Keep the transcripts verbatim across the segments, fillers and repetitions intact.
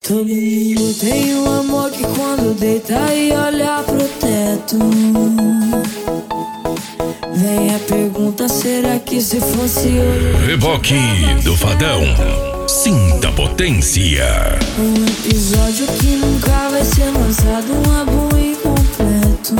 Todo mundo tem um amor que quando deita e olha pro teto, vem a pergunta, será que se fosse hoje? Reboque do Fadão. Sinta a potência. Um episódio que nunca vai ser lançado, um álbum incompleto,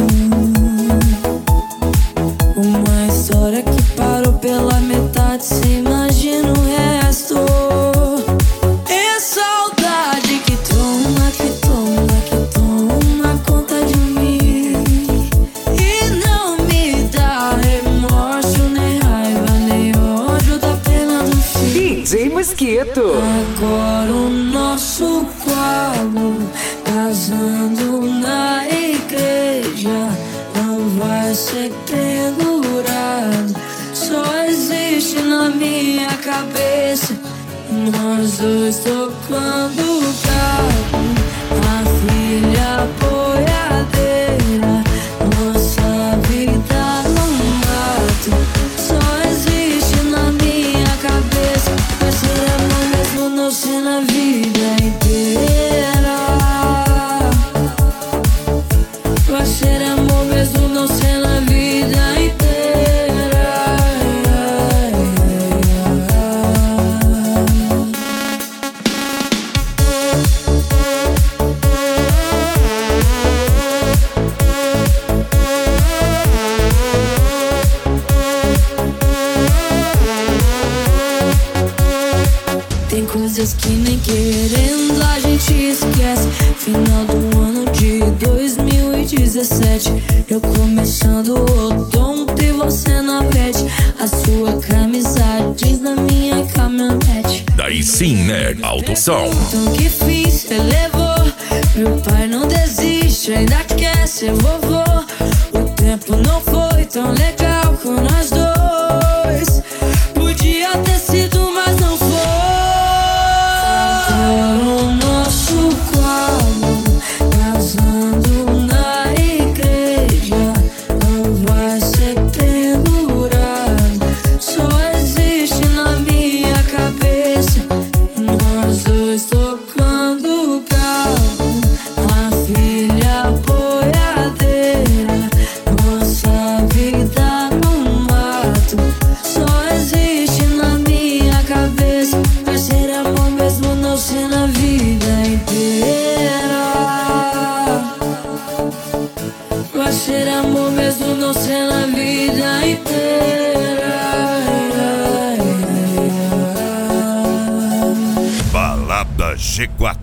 uma história que parou pela metade, se imagina o resto. É saudade que toma, que toma, que toma conta de mim, e não me dá remorso, nem raiva, nem ódio da pena do fim. D J Mosquito. Agora o nosso quadro, casando na igreja, não vai ser pendurado, só existe na minha cabeça, nós dois tocando o carro, a filha boiadeira, nossa vida no mato, só existe na minha cabeça, vai ser amor mesmo não ser na vida inteira, vai ser amor mesmo não ser na vida inteira. Tem coisas que nem querendo a gente esquece. Final do ano de dois mil e dezessete, eu começando o odonto e você na pet, a sua camisa jeans na minha caminhonete. Daí sim, né? Alto som. Então que fim cê levou? Meu pai não desiste, ainda quer ser vovô. O tempo não foi tão legal com nós dois, podia ter sido, mas não foi. Agora o nosso quadro, casando na igreja, não vai ser pendurado, só existe na minha cabeça, nós dois tocando o carro, a filha boiadeira, nossa vida no mato, só existe na minha cabeça, vai ser amor mesmo não ser na vida inteira, vai ser amor mesmo não ser na vida inteira. Balada G quatro.